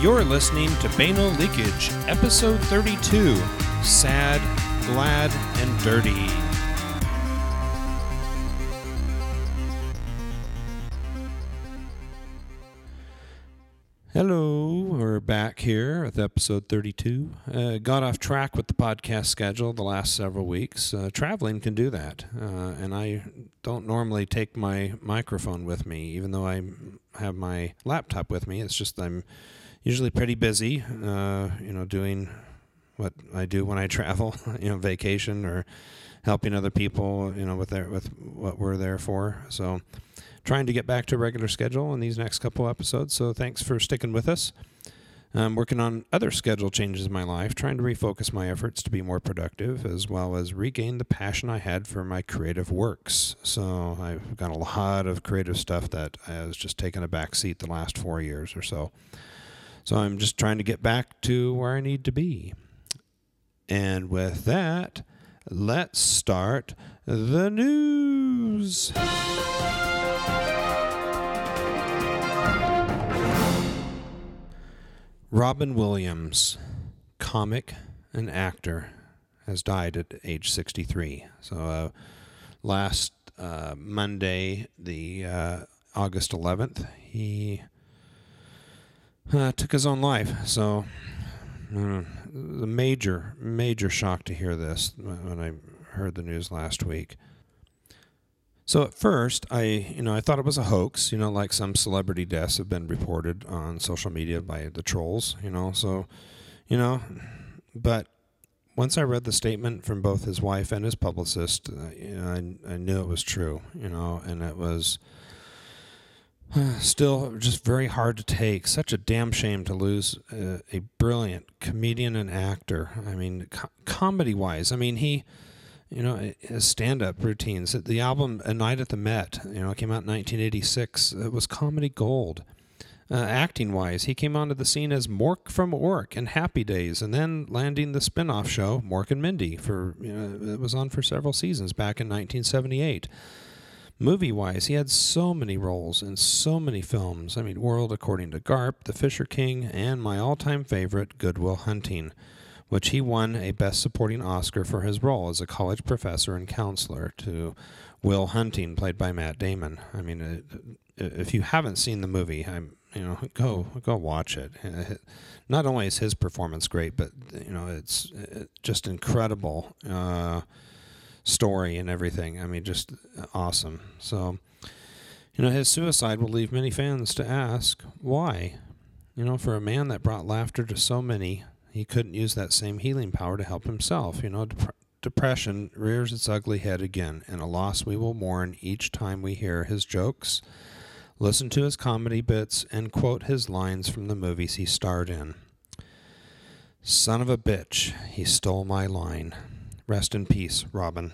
You're listening to Bano Leakage, Episode 32, Sad, Glad, and Dirty. Hello, we're back here with Episode 32. Got off track with the podcast schedule the last several weeks. Traveling can do that, and I don't normally take my microphone with me, even though I have my laptop with me. It's just I'm usually pretty busy, doing what I do when I travel, vacation or helping other people, with what we're there for. So trying to get back to a regular schedule in these next couple episodes. So thanks for sticking with us. I'm working on other schedule changes in my life, trying to refocus my efforts to be more productive, as well as regain the passion I had for my creative works. So I've got a lot of creative stuff that has just taken a back seat the last 4 years or so. So I'm just trying to get back to where I need to be. And with that, let's start the news. Robin Williams, comic and actor, has died at age 63. So last Monday, the August 11th, he took his own life. So a major shock to hear this when I heard the news last week. So at first, I thought it was a hoax, like some celebrity deaths have been reported on social media by the trolls, but once I read the statement from both his wife and his publicist, I knew it was true, and it was still just very hard to take. Such a damn shame to lose a brilliant comedian and actor. I mean, comedy-wise, he... his stand-up routines. The album A Night at the Met, came out in 1986. It was comedy gold. Acting-wise, he came onto the scene as Mork from Ork and Happy Days, and then landing the spin-off show Mork and Mindy. It was on for several seasons back in 1978. Movie-wise, he had so many roles in so many films. World According to Garp, The Fisher King, and my all-time favorite, Good Will Hunting, which he won a Best Supporting Oscar for his role as a college professor and counselor to Will Hunting, played by Matt Damon. If you haven't seen the movie, go watch it. Not only is his performance great, but it's just incredible story and everything. Just awesome. So, his suicide will leave many fans to ask why. For a man that brought laughter to so many, he couldn't use that same healing power to help himself. Depression rears its ugly head again, and a loss we will mourn each time we hear his jokes, listen to his comedy bits, and quote his lines from the movies he starred in. Son of a bitch, he stole my line. Rest in peace, Robin.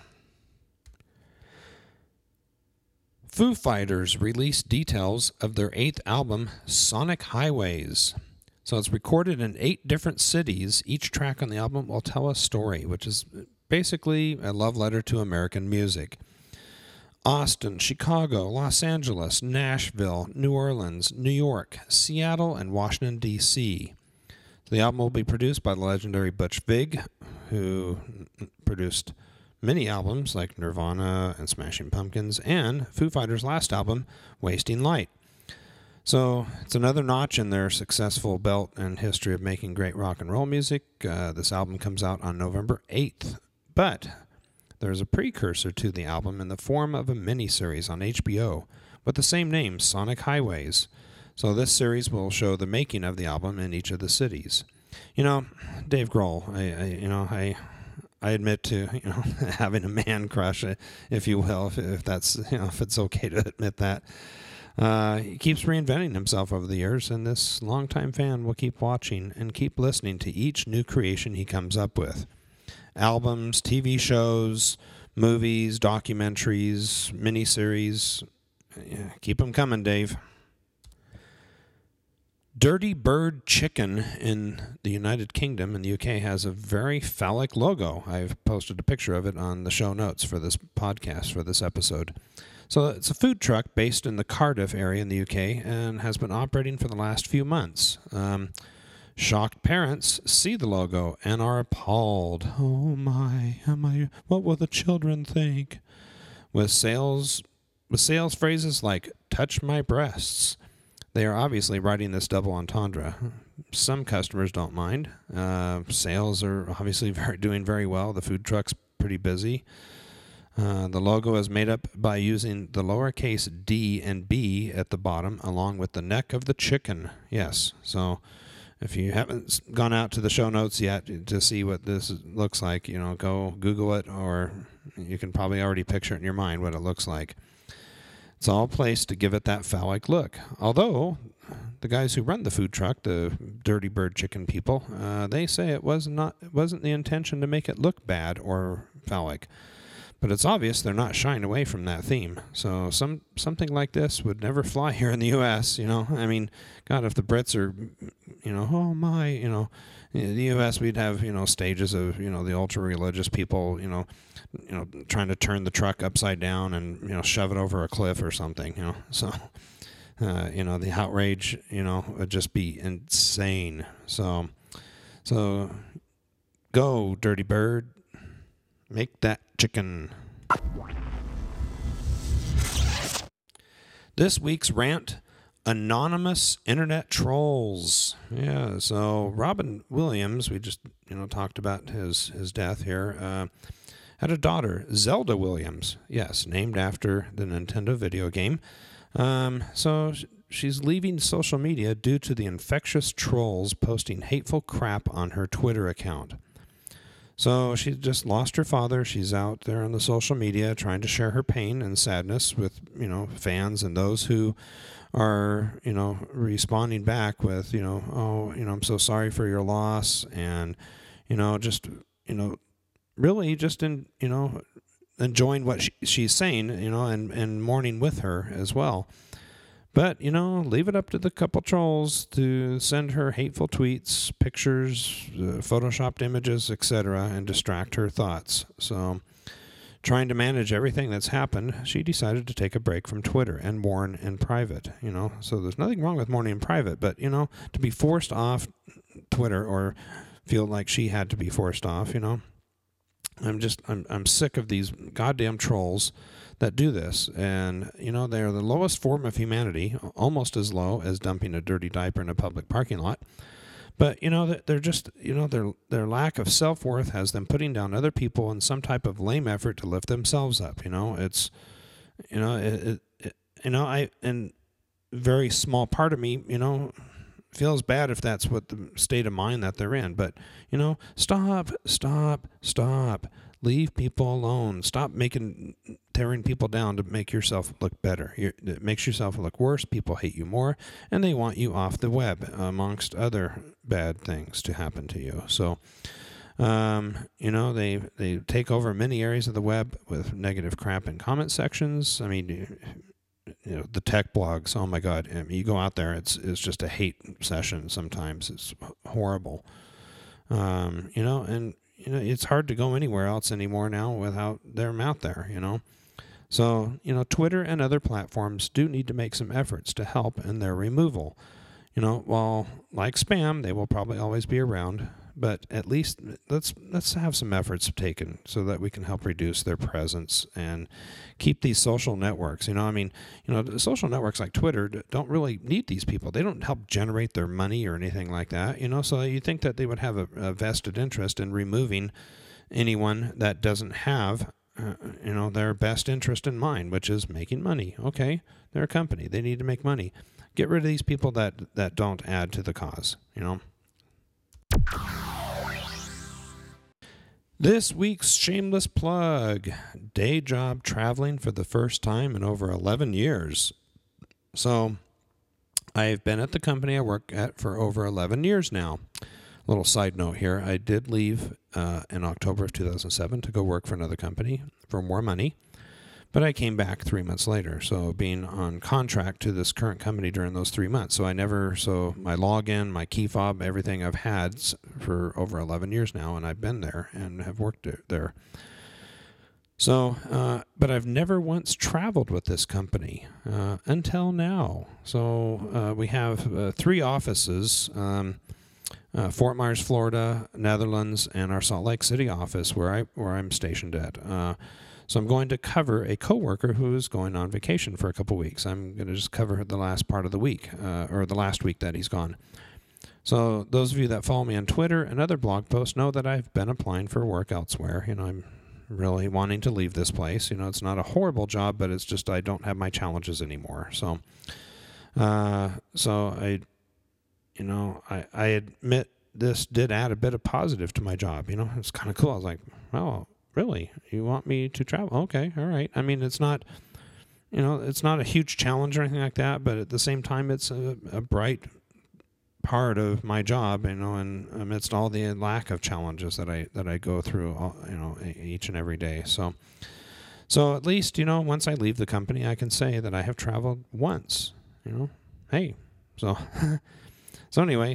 Foo Fighters released details of their 8th album, Sonic Highways. So it's recorded in 8 different cities. Each track on the album will tell a story, which is basically a love letter to American music. Austin, Chicago, Los Angeles, Nashville, New Orleans, New York, Seattle, and Washington, D.C. The album will be produced by the legendary Butch Vig, who produced many albums like Nirvana and Smashing Pumpkins, and Foo Fighters' last album, Wasting Light. So it's another notch in their successful belt and history of making great rock and roll music. This album comes out on November 8th. But there's a precursor to the album in the form of a miniseries on HBO with the same name, Sonic Highways. So this series will show the making of the album in each of the cities. Dave Grohl, I admit to having a man crush, if you will, if that's if it's okay to admit that. He keeps reinventing himself over the years, and this longtime fan will keep watching and keep listening to each new creation he comes up with. Albums, TV shows, movies, documentaries, miniseries. Keep them coming, Dave. Dirty Bird Chicken in the United Kingdom and the UK has a very phallic logo. I've posted a picture of it on the show notes for this podcast, for this episode. So it's a food truck based in the Cardiff area in the UK and has been operating for the last few months. Shocked parents see the logo and are appalled. Oh my, what will the children think? With sales phrases like touch my breasts, they are obviously writing this double entendre. Some customers don't mind. Sales are obviously doing very well. The food truck's pretty busy. The logo is made up by using the lowercase d and b at the bottom along with the neck of the chicken. Yes, so if you haven't gone out to the show notes yet to see what this looks like, go Google it, or you can probably already picture it in your mind what it looks like. It's all placed to give it that phallic look. Although the guys who run the food truck, the Dirty Bird Chicken people, they say it wasn't the intention to make it look bad or phallic. But it's obvious they're not shying away from that theme. So something like this would never fly here in the U.S., I mean, God, if the Brits are, oh my, in the U.S. we'd have, stages of, the ultra-religious people, trying to turn the truck upside down and, shove it over a cliff or something, So, the outrage, would just be insane. So go, Dirty Bird. Make that chicken. This week's rant, anonymous internet trolls. Yeah, so Robin Williams, we just talked about his death here, had a daughter, Zelda Williams. Yes, named after the Nintendo video game. So she's leaving social media due to the infectious trolls posting hateful crap on her Twitter account. So she just lost her father. She's out there on the social media trying to share her pain and sadness with, fans and those who are, responding back with, I'm so sorry for your loss. And, really just enjoying what she's saying, and mourning with her as well. But, leave it up to the couple trolls to send her hateful tweets, pictures, photoshopped images, etc., and distract her thoughts. So, trying to manage everything that's happened, she decided to take a break from Twitter and mourn in private, So there's nothing wrong with mourning in private, but, to be forced off Twitter or feel like she had to be forced off, I'm sick of these goddamn trolls that do this, and they are the lowest form of humanity, almost as low as dumping a dirty diaper in a public parking lot. But they're just their lack of self-worth has them putting down other people in some type of lame effort to lift themselves up. It's I and very small part of me feels bad if that's what the state of mind that they're in. But stop. Leave people alone. Stop tearing people down to make yourself look better. It makes yourself look worse. People hate you more, and they want you off the web, amongst other bad things to happen to you. So, they take over many areas of the web with negative crap in comment sections. I mean, the tech blogs. Oh my God! I mean, you go out there, it's just a hate session. Sometimes it's horrible. It's hard to go anywhere else anymore now without them out there, So, Twitter and other platforms do need to make some efforts to help in their removal. While like spam, they will probably always be around, but at least let's have some efforts taken so that we can help reduce their presence and keep these social networks. Social networks like Twitter don't really need these people. They don't help generate their money or anything like that. So you think that they would have a vested interest in removing anyone that doesn't have their best interest in mind, which is making money. Okay, they're a company. They need to make money. Get rid of these people that don't add to the cause, This week's shameless plug, day job traveling for the first time in over 11 years. So I've been at the company I work at for over 11 years now. Little side note here, I did leave in October of 2007 to go work for another company for more money, but I came back 3 months later, so being on contract to this current company during those 3 months. So my login, my key fob, everything I've had for over 11 years now, and I've been there and have worked there. So, but I've never once traveled with this company until now. So we have 3 offices. Fort Myers, Florida, Netherlands, and our Salt Lake City office where I'm stationed at. So I'm going to cover a coworker who is going on vacation for a couple weeks. I'm going to just cover the last part of the week, or the last week that he's gone. So those of you that follow me on Twitter and other blog posts know that I've been applying for work elsewhere. I'm really wanting to leave this place. It's not a horrible job, but it's just I don't have my challenges anymore. So, I admit this did add a bit of positive to my job. It's kind of cool. I was like, oh, really? You want me to travel? Okay, all right. I mean, it's not, it's not a huge challenge or anything like that, but at the same time, it's a bright part of my job, and amidst all the lack of challenges that I go through, each and every day. So at least, once I leave the company, I can say that I have traveled once. Hey, so anyway,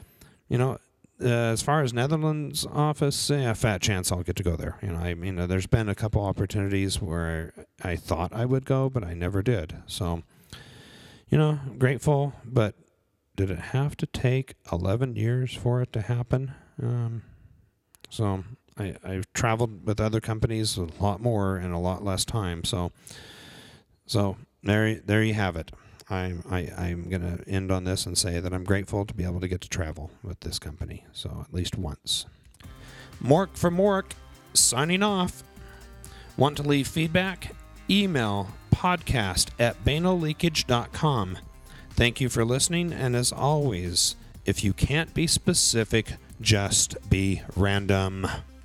as far as Netherlands office, fat chance I'll get to go there. There's been a couple opportunities where I thought I would go, but I never did. So, grateful, but did it have to take 11 years for it to happen? So I've traveled with other companies a lot more in a lot less time. So there you have it. I'm going to end on this and say that I'm grateful to be able to get to travel with this company. So at least once. Mork from Mork, signing off. Want to leave feedback? Email podcast@banoleakage.com. Thank you for listening, and as always, if you can't be specific, just be random.